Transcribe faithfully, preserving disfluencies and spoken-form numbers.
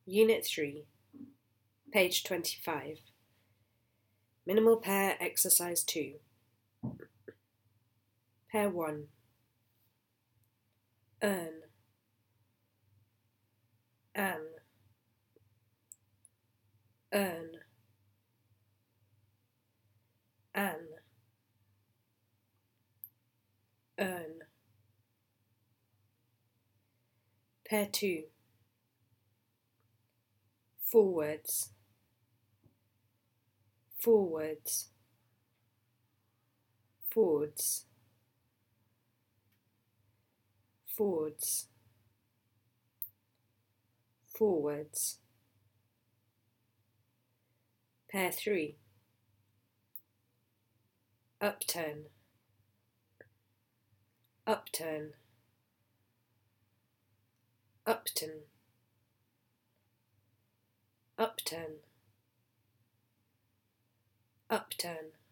Unit three, page twenty-five. Minimal pair exercise two. Pair one. Earn. An. Earn. An. Earn. Pair two. Forwards. Forwards. Forwards. Forwards. Forwards. Pair three. Upturn. Upturn. Upton. Upturn. Upturn.